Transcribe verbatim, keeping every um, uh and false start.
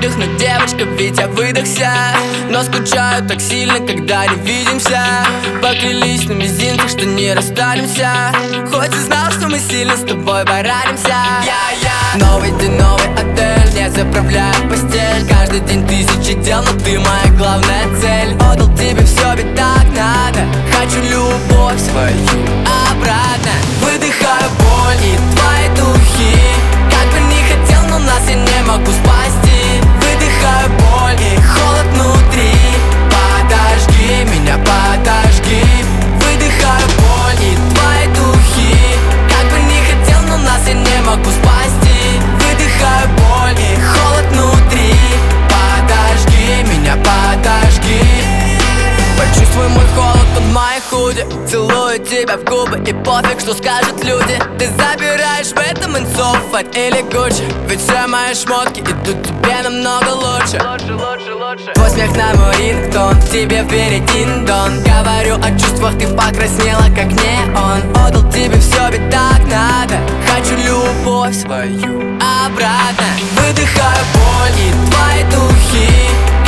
выдохнуть, девочка, ведь я выдохся. Но скучаю так сильно, когда не видимся. Поклялись на мизинцах, что не расстанемся. Хоть и знал, что мы сильно с тобой поранимся. Я-я. Новый день, новый отель, не заправляю постель. Каждый день тысячи дел, но ты моя главная цель. Отдал тебе все, ведь так надо. Хочу любовь свою обратно. Выдыхаю боль и твои духи. Как бы не хотел, но нас я не могу спасти. Выдыхаю боль и холод внутри. Подожги меня, подожги. Выдыхаю боль и твои духи. Как бы не хотел, но нас я не могу спасти. Выдыхаю боль и холод внутри. Подожги меня, подожги. Почувствуй мой холод под моей худи. Целую тебя в губы и пофиг, что скажут люди. Ты забираешь в этом инсофат или Гуччи. Ведь все мои шмотки идут тебе намного лучше. Лучше, лучше, лучше. Твой смех на мой рингтон, тебе верить дин-дон. Говорю о чувствах, ты покраснела как неон. Отдал тебе все, ведь так надо. Хочу любовь свою обратно. Выдыхаю боль и твои духи.